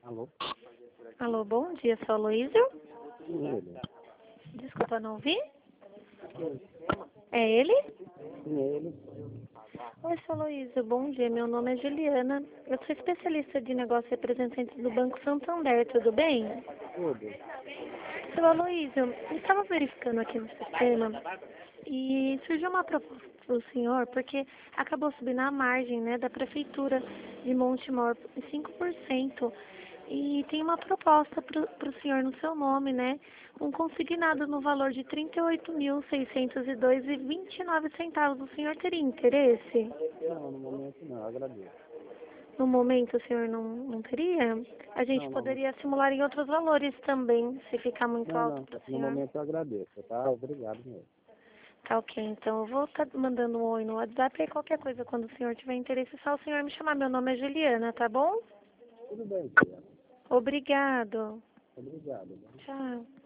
Alô? Alô, bom dia, sou a Aloysio. Sim, ele. Desculpa, não ouvi? É ele? Sim, ele. Oi, sou a Aloysio, bom dia, meu nome é Juliana. Eu sou especialista de negócios representante do Banco Santander, tudo bem? Tudo. Sou a Aloysio, eu estava verificando aqui no sistema e surgiu uma proposta para o senhor, porque acabou subindo a margem, né, da prefeitura de Montemor em 5%. E tem uma proposta para o senhor no seu nome, né? Um consignado no valor de R$ 38.602,29. O senhor teria interesse? Não, no momento não, agradeço. No momento o senhor não teria? A gente Não. poderia simular em outros valores também, se ficar muito Não, alto não. para o No senhor. momento eu agradeço, tá? Obrigado mesmo. Tá ok, então eu vou estar mandando um oi no WhatsApp e qualquer coisa, quando o senhor tiver interesse, só o senhor me chamar. Meu nome é Juliana, tá bom? Tudo bem, Juliana. Obrigado. Obrigado. Tchau.